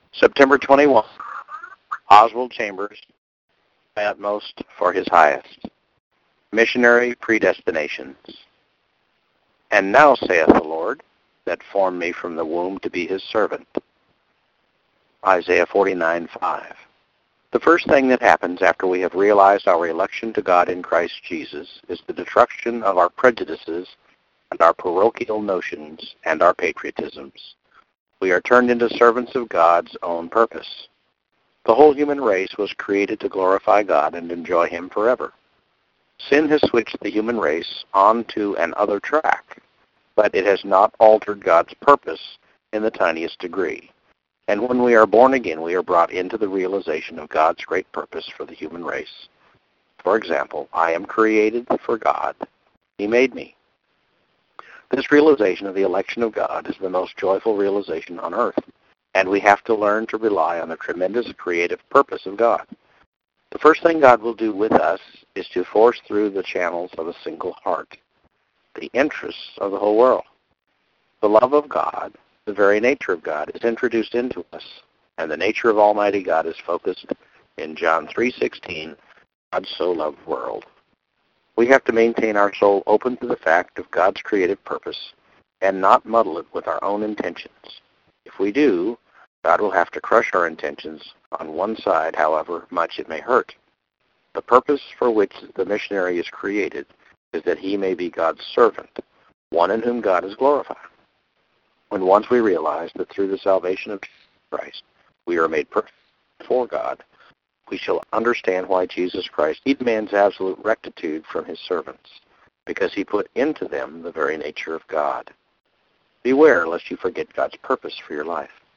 September 21, Oswald Chambers, my utmost for his highest. Missionary predestinations. And now saith the Lord, that formed me from the womb to be his servant. Isaiah 49:5. The first thing that happens after we have realized our election to God in Christ Jesus is the destruction of our prejudices and our parochial notions and our patriotisms. We are turned into servants of God's own purpose. The whole human race was created to glorify God and enjoy him forever. Sin has switched the human race onto an other track, but it has not altered God's purpose in the tiniest degree. And when we are born again, we are brought into the realization of God's great purpose for the human race. For example, I am created for God. He made me. This realization of the election of God is the most joyful realization on earth, and we have to learn to rely on the tremendous creative purpose of God. The first thing God will do with us is to force through the channels of a single heart, the interests of the whole world. The love of God, the very nature of God, is introduced into us, and the nature of Almighty God is focused in John 3:16, God so loved the world. We have to maintain our soul open to the fact of God's creative purpose and not muddle it with our own intentions. If we do, God will have to crush our intentions on one side, however much it may hurt. The purpose for which the missionary is created is that he may be God's servant, one in whom God is glorified. When once we realize that through the salvation of Christ we are made perfect for God, we shall understand why Jesus Christ demands absolute rectitude from his servants, because he put into them the very nature of God. Beware lest you forget God's purpose for your life.